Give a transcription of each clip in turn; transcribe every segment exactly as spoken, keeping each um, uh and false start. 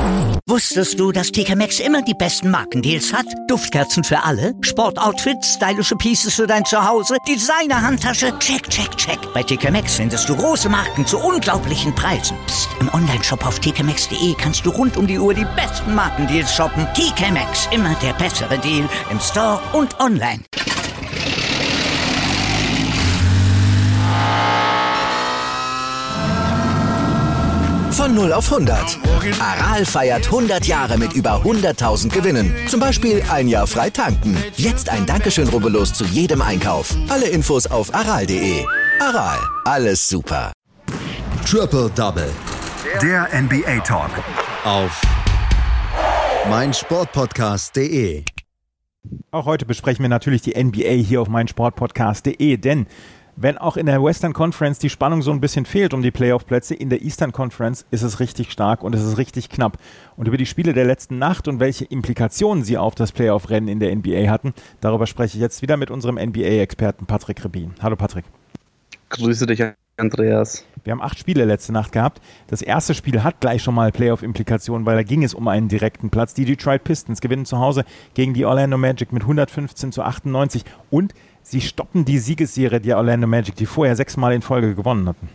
Wusstest du, dass T K Maxx immer die besten Markendeals hat? Duftkerzen für alle, Sportoutfits, stylische Pieces für dein Zuhause, Designer-Handtasche, check, check, check. Bei T K Maxx findest du große Marken zu unglaublichen Preisen. Psst. Im Onlineshop auf t k maxx punkt d e kannst du rund um die Uhr die besten Markendeals shoppen. T K Maxx, immer der bessere Deal im Store und online. Von null auf hundert. Aral feiert hundert Jahre mit über hunderttausend Gewinnen. Zum Beispiel ein Jahr frei tanken. Jetzt ein Dankeschön, rubbellos zu jedem Einkauf. Alle Infos auf aral punkt de. Aral, alles super. Triple Double. Der N B A Talk. Auf meinsportpodcast punkt de. Auch heute besprechen wir natürlich die N B A hier auf meinsportpodcast punkt de, denn wenn auch in der Western Conference die Spannung so ein bisschen fehlt um die Playoff-Plätze, in der Eastern Conference ist es richtig stark und es ist richtig knapp. Und über die Spiele der letzten Nacht und welche Implikationen sie auf das Playoff-Rennen in der N B A hatten, darüber spreche ich jetzt wieder mit unserem N B A-Experten Patrick Rebin. Hallo Patrick. Grüße dich, Andreas. Wir haben acht Spiele letzte Nacht gehabt. Das erste Spiel hat gleich schon mal Playoff-Implikationen, weil da ging es um einen direkten Platz. Die Detroit Pistons gewinnen zu Hause gegen die Orlando Magic mit hundertfünfzehn zu achtundneunzig und sie stoppen die Siegesserie der Orlando Magic, die vorher sechsmal in Folge gewonnen hatten.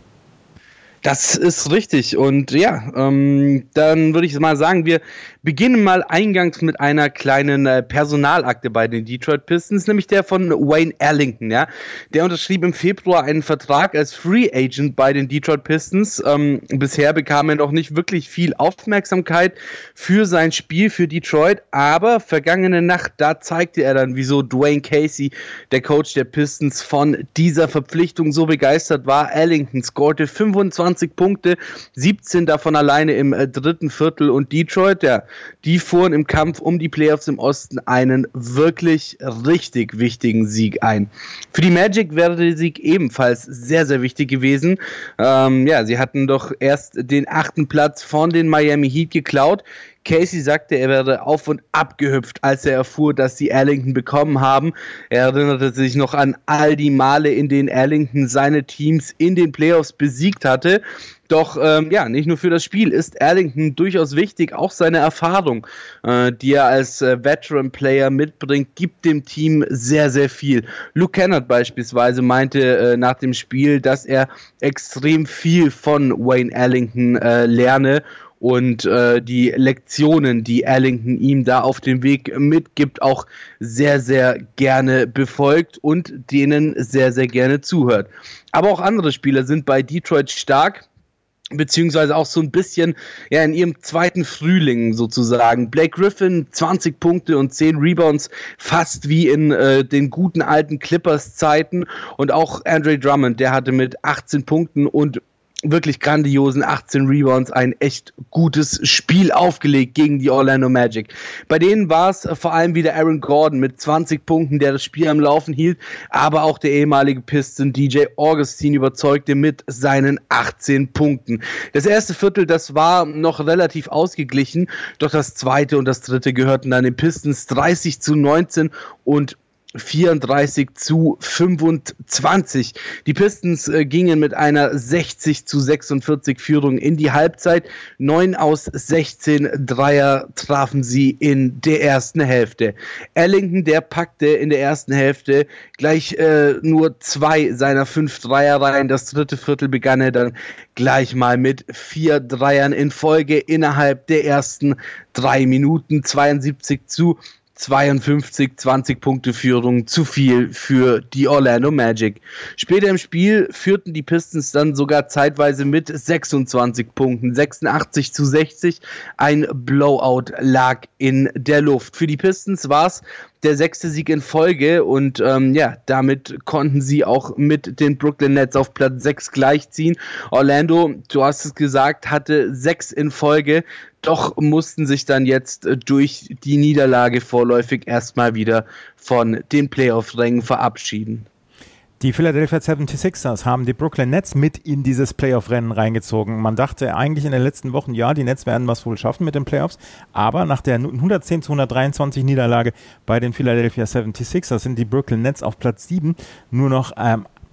Das ist richtig und ja, ähm, dann würde ich mal sagen, wir beginnen mal eingangs mit einer kleinen äh, Personalakte bei den Detroit Pistons, nämlich der von Wayne Ellington, ja. Der unterschrieb im Februar einen Vertrag als Free Agent bei den Detroit Pistons. Ähm, bisher bekam er noch nicht wirklich viel Aufmerksamkeit für sein Spiel für Detroit, aber vergangene Nacht, da zeigte er dann, wieso Dwayne Casey, der Coach der Pistons, von dieser Verpflichtung so begeistert war. Ellington scorte fünfundzwanzig Punkte, siebzehn davon alleine im äh, dritten Viertel und Detroit, ja, die fuhren im Kampf um die Playoffs im Osten einen wirklich richtig wichtigen Sieg ein. Für die Magic wäre der Sieg ebenfalls sehr, sehr wichtig gewesen. Ähm, ja, sie hatten doch erst den achten Platz von den Miami Heat geklaut. Casey sagte, er wäre auf und ab gehüpft, als er erfuhr, dass sie Ellington bekommen haben. Er erinnerte sich noch an all die Male, in denen Ellington seine Teams in den Playoffs besiegt hatte. Doch ähm, ja, nicht nur für das Spiel ist Ellington durchaus wichtig, auch seine Erfahrung, äh, die er als äh, Veteran-Player mitbringt, gibt dem Team sehr, sehr viel. Luke Kennard beispielsweise meinte äh, nach dem Spiel, dass er extrem viel von Wayne Ellington äh, lerne und äh, die Lektionen, die Ellington ihm da auf dem Weg mitgibt, auch sehr, sehr gerne befolgt und denen sehr, sehr gerne zuhört. Aber auch andere Spieler sind bei Detroit stark, beziehungsweise auch so ein bisschen ja in ihrem zweiten Frühling sozusagen. Blake Griffin, zwanzig Punkte und zehn Rebounds, fast wie in äh, den guten alten Clippers-Zeiten. Und auch Andre Drummond, der hatte mit achtzehn Punkten und wirklich grandiosen achtzehn Rebounds ein echt gutes Spiel aufgelegt gegen die Orlando Magic. Bei denen war es vor allem wieder Aaron Gordon mit zwanzig Punkten, der das Spiel am Laufen hielt, aber auch der ehemalige Piston D J Augustin überzeugte mit seinen achtzehn Punkten. Das erste Viertel, das war noch relativ ausgeglichen, doch das zweite und das dritte gehörten dann den Pistons dreißig zu neunzehn und vierunddreißig zu fünfundzwanzig. Die Pistons äh, gingen mit einer sechzig zu sechsundvierzig Führung in die Halbzeit. neun aus sechzehn Dreier trafen sie in der ersten Hälfte. Ellington, der packte in der ersten Hälfte gleich äh, nur zwei seiner fünf Dreier rein. Das dritte Viertel begann er dann gleich mal mit vier Dreiern in Folge innerhalb der ersten drei Minuten. zweiundsiebzig zu zweiundfünfzig, zwanzig Punkte Führung, zu viel für die Orlando Magic. Später im Spiel führten die Pistons dann sogar zeitweise mit sechsundzwanzig Punkten, sechsundachtzig zu sechzig. Ein Blowout lag in der Luft. Für die Pistons war es der sechste Sieg in Folge und ähm, ja, damit konnten sie auch mit den Brooklyn Nets auf Platz sechs gleichziehen. Orlando, du hast es gesagt, hatte sechs in Folge, doch mussten sich dann jetzt durch die Niederlage vorläufig erstmal wieder von den Playoff-Rängen verabschieden. Die Philadelphia seventy-sixers haben die Brooklyn Nets mit in dieses Playoff-Rennen reingezogen. Man dachte eigentlich in den letzten Wochen, ja, die Nets werden was wohl schaffen mit den Playoffs, aber nach der hundertzehn zu hundertdreiundzwanzig Niederlage bei den Philadelphia seventy-sixers sind die Brooklyn Nets auf Platz sieben nur noch ähm,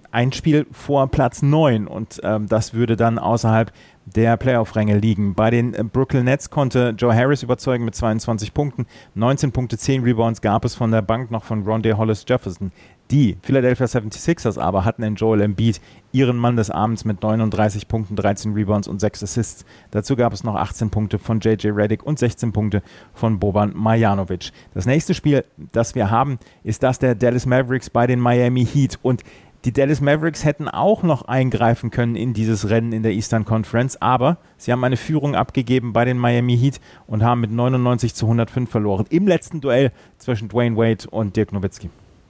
ein Spiel vor Platz neun und ähm, das würde dann außerhalb der Playoff-Ränge liegen. Bei den äh, Brooklyn Nets konnte Joe Harris überzeugen mit zweiundzwanzig Punkten, neunzehn Punkte, zehn Rebounds gab es von der Bank noch von Rondé Hollis-Jefferson. Die Philadelphia seventy-sixers aber hatten in Joel Embiid ihren Mann des Abends mit neununddreißig Punkten, dreizehn Rebounds und sechs Assists. Dazu gab es noch achtzehn Punkte von J J Redick und sechzehn Punkte von Boban Marjanovic. Das nächste Spiel, das wir haben, ist das der Dallas Mavericks bei den Miami Heat. Und die Dallas Mavericks hätten auch noch eingreifen können in dieses Rennen in der Eastern Conference, aber sie haben eine Führung abgegeben bei den Miami Heat und haben mit neunundneunzig zu hundertfünf verloren im letzten Duell zwischen Dwayne Wade und Dirk Nowitzki.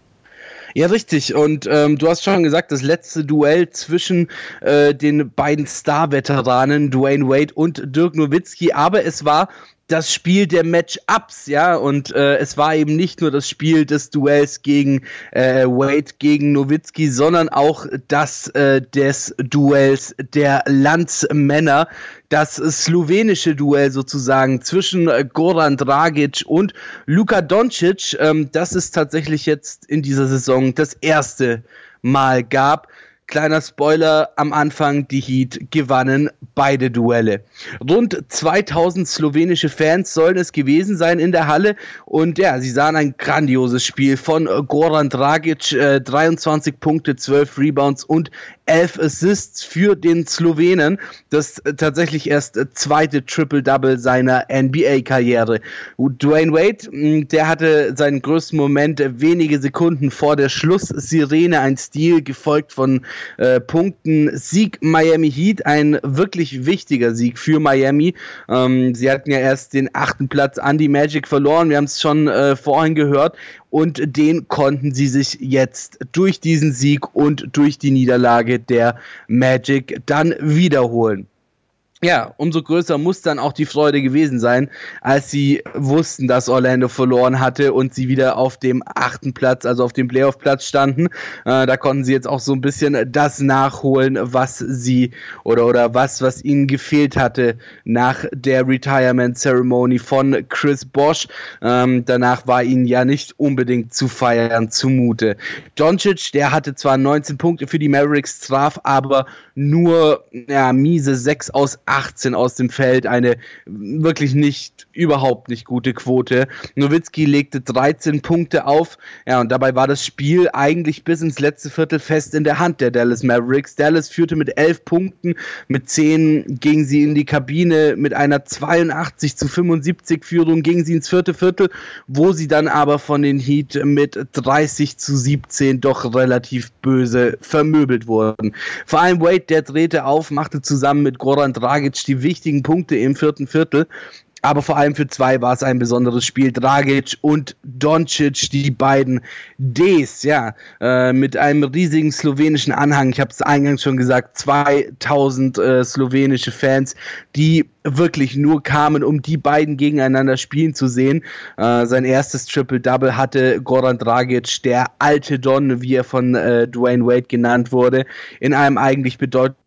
Ja, richtig. Und ähm, du hast schon gesagt, das letzte Duell zwischen äh, den beiden Star-Veteranen Dwayne Wade und Dirk Nowitzki, aber es war das Spiel der Match-Ups, ja, und äh, es war eben nicht nur das Spiel des Duells gegen äh, Wade gegen Nowitzki, sondern auch das äh, des Duells der Landsmänner, das slowenische Duell sozusagen zwischen äh, Goran Dragic und Luka Doncic, ähm, das es tatsächlich jetzt in dieser Saison das erste Mal gab. Kleiner Spoiler am Anfang, die Heat gewannen beide Duelle. Rund zweitausend slowenische Fans sollen es gewesen sein in der Halle und ja, sie sahen ein grandioses Spiel von Goran Dragic, äh, dreiundzwanzig Punkte, zwölf Rebounds und elf Assists für den Slowenen. Das äh, tatsächlich erst äh, zweite Triple-Double seiner N B A-Karriere. Dwayne Wade, mh, der hatte seinen größten Moment äh, wenige Sekunden vor der Schlusssirene, ein Steal, gefolgt von Äh, Punkten. Sieg Miami Heat, ein wirklich wichtiger Sieg für Miami. Ähm, sie hatten ja erst den achten Platz an die Magic verloren, wir haben es schon äh, vorhin gehört, und den konnten sie sich jetzt durch diesen Sieg und durch die Niederlage der Magic dann wiederholen. Ja, umso größer muss dann auch die Freude gewesen sein, als sie wussten, dass Orlando verloren hatte und sie wieder auf dem achten Platz, also auf dem Playoff-Platz standen. Äh, da konnten sie jetzt auch so ein bisschen das nachholen, was sie oder oder was, was ihnen gefehlt hatte nach der Retirement Ceremony von Chris Bosh. Ähm, danach war ihnen ja nicht unbedingt zu feiern zumute. Doncic, der hatte zwar neunzehn Punkte für die Mavericks, traf aber nur ja, miese sechs aus achtzehn aus dem Feld, eine wirklich nicht, überhaupt nicht gute Quote. Nowitzki legte dreizehn Punkte auf, ja, und dabei war das Spiel eigentlich bis ins letzte Viertel fest in der Hand der Dallas Mavericks. Dallas führte mit elf Punkten, mit zehn gingen sie in die Kabine, mit einer zweiundachtzig zu fünfundsiebzig Führung gingen sie ins vierte Viertel, wo sie dann aber von den Heat mit dreißig zu siebzehn doch relativ böse vermöbelt wurden. Vor allem Wade, der drehte auf, machte zusammen mit Goran Dragic die wichtigen Punkte im vierten Viertel, aber vor allem für zwei war es ein besonderes Spiel. Dragic und Doncic, die beiden Ds, ja, äh, mit einem riesigen slowenischen Anhang. Ich habe es eingangs schon gesagt, zweitausend äh, slowenische Fans, die wirklich nur kamen, um die beiden gegeneinander spielen zu sehen. Äh, sein erstes Triple-Double hatte Goran Dragic, der alte Don, wie er von äh, Dwayne Wade genannt wurde, in einem eigentlich bedeutenden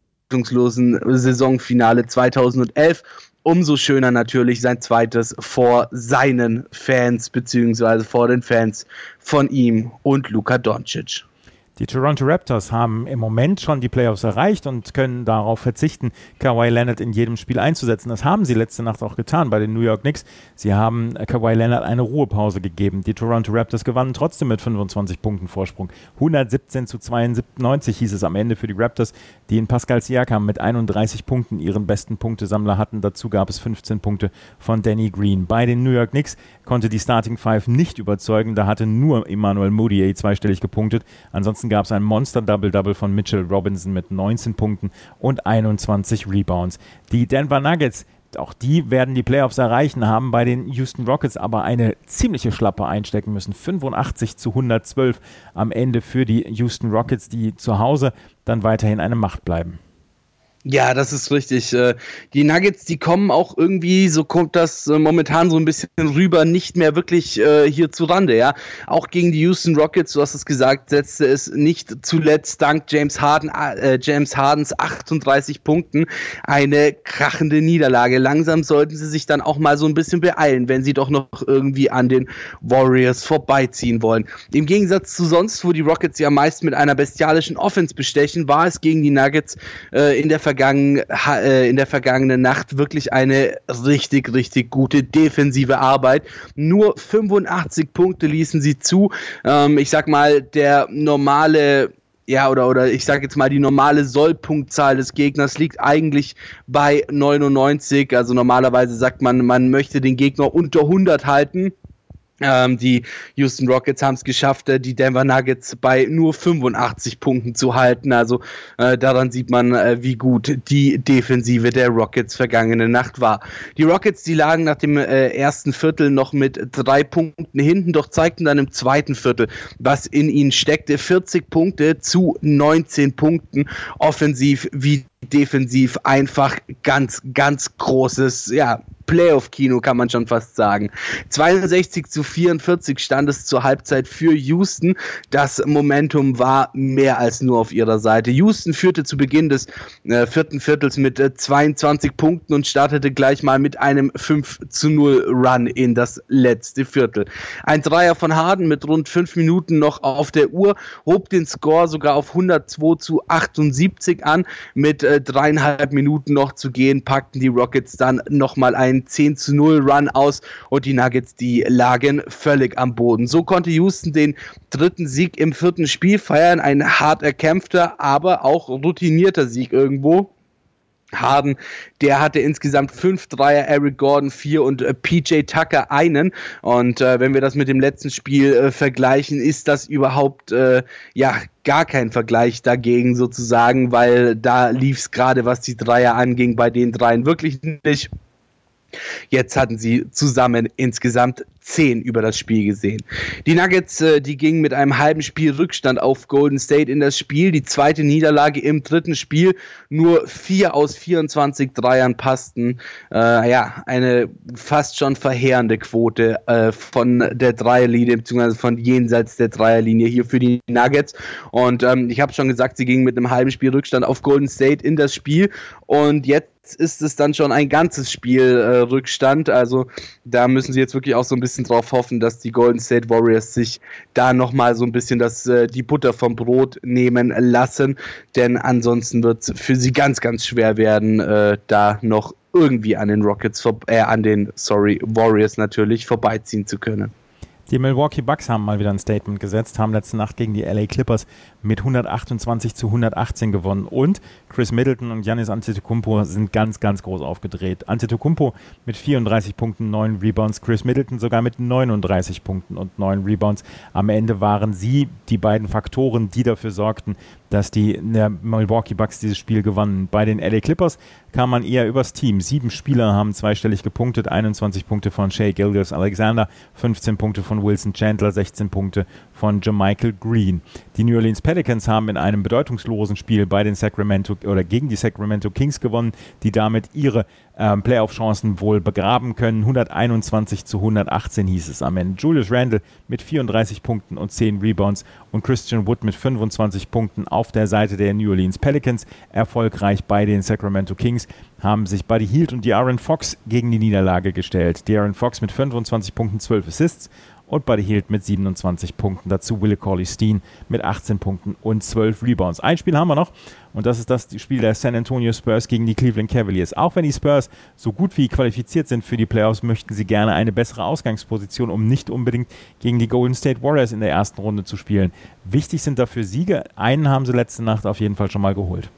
Saisonfinale zweitausendelf. Umso schöner natürlich sein zweites vor seinen Fans, beziehungsweise vor den Fans von ihm und Luka Doncic. Die Toronto Raptors haben im Moment schon die Playoffs erreicht und können darauf verzichten, Kawhi Leonard in jedem Spiel einzusetzen. Das haben sie letzte Nacht auch getan bei den New York Knicks. Sie haben Kawhi Leonard eine Ruhepause gegeben. Die Toronto Raptors gewannen trotzdem mit fünfundzwanzig Punkten Vorsprung. hundertsiebzehn zu zweiundneunzig hieß es am Ende für die Raptors, die in Pascal Siakam mit einunddreißig Punkten ihren besten Punktesammler hatten. Dazu gab es fünfzehn Punkte von Danny Green. Bei den New York Knicks konnte die Starting Five nicht überzeugen. Da hatte nur Emmanuel Mudiay zweistellig gepunktet. Ansonsten gab es ein Monster-Double-Double von Mitchell Robinson mit neunzehn Punkten und einundzwanzig Rebounds. Die Denver Nuggets, auch die werden die Playoffs erreichen, haben bei den Houston Rockets aber eine ziemliche Schlappe einstecken müssen. fünfundachtzig zu hundertzwölf am Ende für die Houston Rockets, die zu Hause dann weiterhin eine Macht bleiben. Ja, das ist richtig. Die Nuggets, die kommen auch irgendwie, so kommt das momentan so ein bisschen rüber, nicht mehr wirklich äh, hier zu Rande, ja. Auch gegen die Houston Rockets, du hast es gesagt, setzte es nicht zuletzt dank James Harden, äh, James Hardens achtunddreißig Punkten eine krachende Niederlage. Langsam sollten sie sich dann auch mal so ein bisschen beeilen, wenn sie doch noch irgendwie an den Warriors vorbeiziehen wollen. Im Gegensatz zu sonst, wo die Rockets ja meist mit einer bestialischen Offense bestechen, war es gegen die Nuggets äh, in der Vergangen, in der vergangenen Nacht wirklich eine richtig, richtig gute defensive Arbeit. Nur fünfundachtzig Punkte ließen sie zu. Ähm, ich sag mal, der normale, ja, oder, oder ich sag jetzt mal, die normale Sollpunktzahl des Gegners liegt eigentlich bei neunundneunzig. Also normalerweise sagt man, man möchte den Gegner unter hundert halten. Ähm, die Houston Rockets haben es geschafft, äh, die Denver Nuggets bei nur fünfundachtzig Punkten zu halten. Also äh, daran sieht man, äh, wie gut die Defensive der Rockets vergangene Nacht war. Die Rockets, die lagen nach dem äh, ersten Viertel noch mit drei Punkten hinten, doch zeigten dann im zweiten Viertel, was in ihnen steckte. vierzig Punkte zu neunzehn Punkten, offensiv wie defensiv, einfach ganz, ganz großes, ja, Playoff-Kino kann man schon fast sagen. zweiundsechzig zu vierundvierzig stand es zur Halbzeit für Houston. Das Momentum war mehr als nur auf ihrer Seite. Houston führte zu Beginn des äh, vierten Viertels mit äh, zweiundzwanzig Punkten und startete gleich mal mit einem fünf zu null Run in das letzte Viertel. Ein Dreier von Harden mit rund fünf Minuten noch auf der Uhr hob den Score sogar auf hundertzwei zu achtundsiebzig an. Mit äh, dreieinhalb Minuten noch zu gehen, packten die Rockets dann nochmal einen zehn zu null Run aus und die Nuggets, die lagen völlig am Boden. So konnte Houston den dritten Sieg im vierten Spiel feiern, ein hart erkämpfter, aber auch routinierter Sieg irgendwo. Harden, der hatte insgesamt fünf Dreier, Eric Gordon vier und äh, P J Tucker einen. Und äh, wenn wir das mit dem letzten Spiel äh, vergleichen, ist das überhaupt äh, ja gar kein Vergleich dagegen sozusagen, weil da lief es gerade, was die Dreier anging, bei den Dreien wirklich nicht. Jetzt hatten sie zusammen insgesamt zehn über das Spiel gesehen. Die Nuggets, äh, die gingen mit einem halben Spiel Rückstand auf Golden State in das Spiel. Die zweite Niederlage im dritten Spiel. Nur vier aus vierundzwanzig Dreiern passten. Äh, ja, eine fast schon verheerende Quote äh, von der Dreierlinie, beziehungsweise von jenseits der Dreierlinie hier für die Nuggets. Und ähm, ich habe schon gesagt, sie gingen mit einem halben Spiel Rückstand auf Golden State in das Spiel. Und jetzt ist es dann schon ein ganzes Spiel äh, Rückstand, also da müssen sie jetzt wirklich auch so ein bisschen drauf hoffen, dass die Golden State Warriors sich da nochmal so ein bisschen das, äh, die Butter vom Brot nehmen lassen, denn ansonsten wird es für sie ganz, ganz schwer werden, äh, da noch irgendwie an den Rockets, vor- äh, an den, sorry, Warriors natürlich vorbeiziehen zu können. Die Milwaukee Bucks haben mal wieder ein Statement gesetzt, haben letzte Nacht gegen die L A Clippers mit hundertachtundzwanzig zu hundertachtzehn gewonnen. Und Chris Middleton und Giannis Antetokounmpo sind ganz, ganz groß aufgedreht. Antetokounmpo mit vierunddreißig Punkten, neun Rebounds, Chris Middleton sogar mit neununddreißig Punkten und neun Rebounds. Am Ende waren sie die beiden Faktoren, die dafür sorgten, dass die Milwaukee Bucks dieses Spiel gewannen. Bei den L A Clippers kam man eher übers Team. Sieben Spieler haben zweistellig gepunktet, einundzwanzig Punkte von Shai Gilgeous-Alexander, fünfzehn Punkte von Wilson Chandler, sechzehn Punkte von JaMychal Green. Die New Orleans Pelicans haben in einem bedeutungslosen Spiel bei den Sacramento oder gegen die Sacramento Kings gewonnen, die damit ihre ähm, Playoff-Chancen wohl begraben können. hunderteinundzwanzig zu hundertachtzehn hieß es am Ende. Julius Randle mit vierunddreißig Punkten und zehn Rebounds und Christian Wood mit fünfundzwanzig Punkten auf der Seite der New Orleans Pelicans. Erfolgreich bei den Sacramento Kings haben sich Buddy Hield und De'Aaron Fox gegen die Niederlage gestellt. De'Aaron Fox mit fünfundzwanzig Punkten, zwölf Assists und Buddy Hield mit siebenundzwanzig Punkten. Dazu Willie Cauley-Stein mit achtzehn Punkten und zwölf Rebounds. Ein Spiel haben wir noch und das ist das Spiel der San Antonio Spurs gegen die Cleveland Cavaliers. Auch wenn die Spurs so gut wie qualifiziert sind für die Playoffs, möchten sie gerne eine bessere Ausgangsposition, um nicht unbedingt gegen die Golden State Warriors in der ersten Runde zu spielen. Wichtig sind dafür Siege. Einen haben sie letzte Nacht auf jeden Fall schon mal geholt.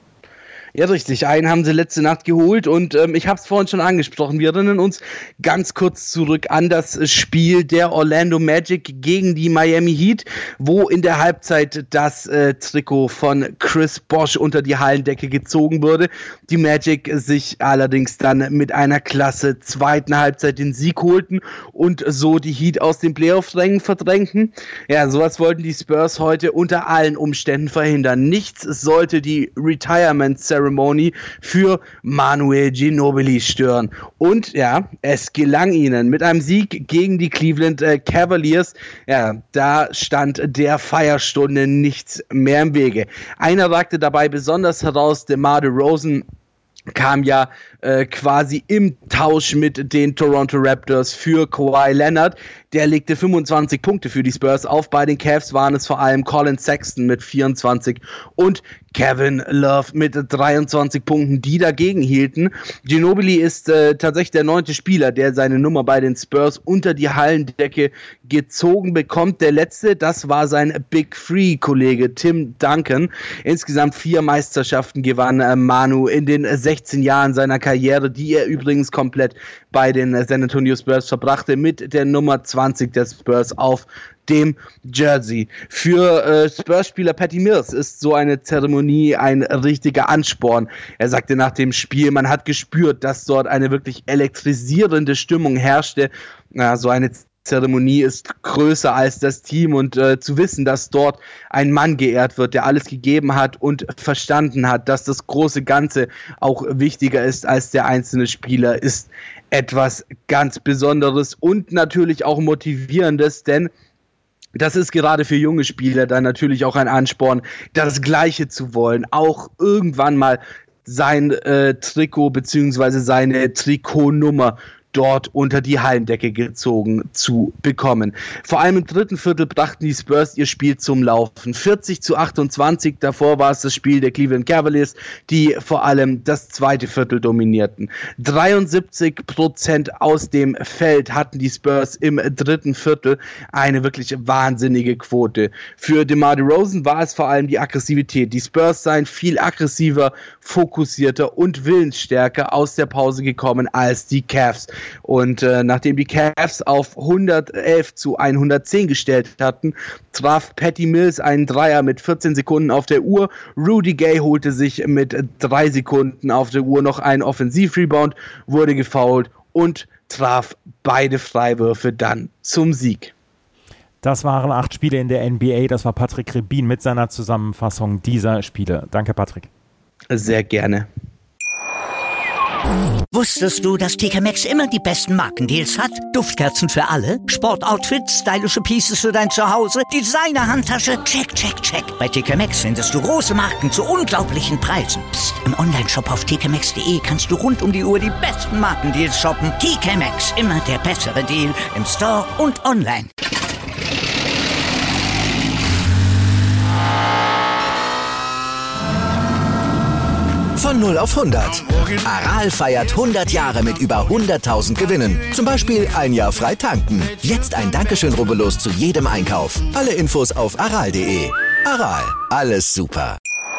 Ja, richtig. Einen haben sie letzte Nacht geholt und ähm, ich habe es vorhin schon angesprochen. Wir erinnern uns ganz kurz zurück an das Spiel der Orlando Magic gegen die Miami Heat, wo in der Halbzeit das äh, Trikot von Chris Bosh unter die Hallendecke gezogen wurde. Die Magic sich allerdings dann mit einer klasse zweiten Halbzeit den Sieg holten und so die Heat aus den Playoff-Rängen verdrängten. Ja, sowas wollten die Spurs heute unter allen Umständen verhindern. Nichts sollte die Retirement Ceremony Ceremony für Manu Ginobili stören. Und ja, es gelang ihnen mit einem Sieg gegen die Cleveland äh, Cavaliers. Ja, da stand der Feierstunde nichts mehr im Wege. Einer ragte dabei besonders heraus, DeMar DeRozan kam ja äh, quasi im Tausch mit den Toronto Raptors für Kawhi Leonard. Der legte fünfundzwanzig Punkte für die Spurs auf. Bei den Cavs waren es vor allem Colin Sexton mit vierundzwanzig und Kevin Love mit dreiundzwanzig Punkten, die dagegen hielten. Ginobili ist äh, tatsächlich der neunte Spieler, der seine Nummer bei den Spurs unter die Hallendecke gezogen bekommt. Der letzte, das war sein Big Three-Kollege Tim Duncan. Insgesamt vier Meisterschaften gewann äh, Manu in den sechzehn Jahren seiner Karriere, die er übrigens komplett bei den äh, San Antonio Spurs verbrachte, mit der Nummer zwanzig der Spurs auf dem Jersey. Für äh, Spurs-Spieler Patty Mills ist so eine Zeremonie ein richtiger Ansporn. Er sagte nach dem Spiel, man hat gespürt, dass dort eine wirklich elektrisierende Stimmung herrschte. Na, so eine Zeremonie ist größer als das Team und äh, zu wissen, dass dort ein Mann geehrt wird, der alles gegeben hat und verstanden hat, dass das große Ganze auch wichtiger ist als der einzelne Spieler, ist etwas ganz Besonderes und natürlich auch Motivierendes, denn das ist gerade für junge Spieler dann natürlich auch ein Ansporn, das Gleiche zu wollen, auch irgendwann mal sein äh, Trikot bzw. seine Trikotnummer dort unter die Hallendecke gezogen zu bekommen. Vor allem im dritten Viertel brachten die Spurs ihr Spiel zum Laufen. vierzig zu achtundzwanzig, davor war es das Spiel der Cleveland Cavaliers, die vor allem das zweite Viertel dominierten. dreiundsiebzig Prozent aus dem Feld hatten die Spurs im dritten Viertel, eine wirklich wahnsinnige Quote. Für DeMar DeRozan war es vor allem die Aggressivität. Die Spurs seien viel aggressiver, fokussierter und willensstärker aus der Pause gekommen als die Cavs. Und äh, nachdem die Cavs auf hundertelf zu hundertzehn gestellt hatten, traf Patty Mills einen Dreier mit vierzehn Sekunden auf der Uhr. Rudy Gay holte sich mit drei Sekunden auf der Uhr noch einen Offensivrebound, wurde gefoult und traf beide Freiwürfe dann zum Sieg. Das waren acht Spiele in der N B A. Das war Patrick Rebin mit seiner Zusammenfassung dieser Spiele. Danke, Patrick. Sehr gerne. Wusstest du, dass T K Maxx immer die besten Markendeals hat? Duftkerzen für alle, Sportoutfits, stylische Pieces für dein Zuhause, Designer-Handtasche, check, check, check. Bei T K Maxx findest du große Marken zu unglaublichen Preisen. Psst. Im Onlineshop auf t k maxx punkt d e kannst du rund um die Uhr die besten Markendeals shoppen. T K Maxx, immer der bessere Deal im Store und online. Von null auf hundert. Aral feiert hundert Jahre mit über hunderttausend Gewinnen. Zum Beispiel ein Jahr frei tanken. Jetzt ein Dankeschön, rubbellos zu jedem Einkauf. Alle Infos auf aral punkt de. Aral, alles super.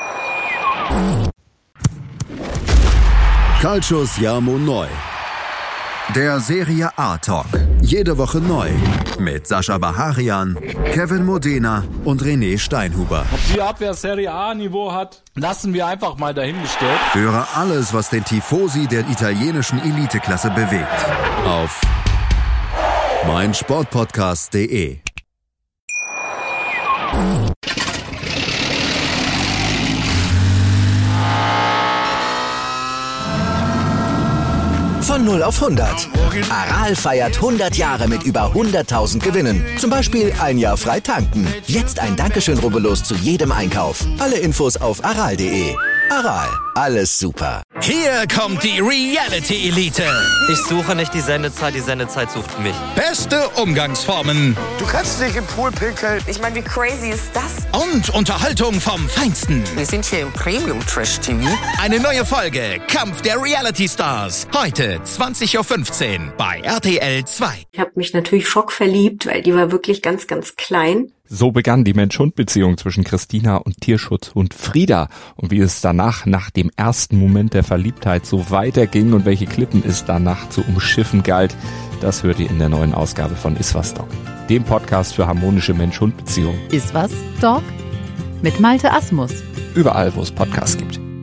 Calcius Jamo Neu. Der Serie A Talk. Jede Woche neu. Mit Sascha Baharian, Kevin Modena und René Steinhuber. Ob die Abwehr Serie A-Niveau hat, lassen wir einfach mal dahingestellt. Höre alles, was den Tifosi der italienischen Eliteklasse bewegt. Auf meinsportpodcast punkt de. Von null auf hundert. Aral feiert hundert Jahre mit über hunderttausend Gewinnen. Zum Beispiel ein Jahr frei tanken. Jetzt ein Dankeschön, rubbellos zu jedem Einkauf. Alle Infos auf aral punkt de. Aral, alles super. Hier kommt die Reality Elite. Ich suche nicht die Sendezeit, die Sendezeit sucht mich. Beste Umgangsformen. Du kannst dich im Pool pinkeln. Ich meine, wie crazy ist das? Und Unterhaltung vom Feinsten. Wir sind hier im Premium-Trash-T V. Eine neue Folge, Kampf der Reality Stars. Heute zwanzig Uhr fünfzehn bei R T L zwei. Ich habe mich natürlich schockverliebt, weil die war wirklich ganz, ganz klein. So begann die Mensch-Hund-Beziehung zwischen Christina und Tierschutzhund Frieda. Und wie es danach, nach dem ersten Moment der Verliebtheit, so weiterging und welche Klippen es danach zu umschiffen galt, das hört ihr in der neuen Ausgabe von Iswas Dog, dem Podcast für harmonische Mensch-Hund-Beziehungen. Iswas Dog mit Malte Asmus. Überall, wo es Podcasts gibt.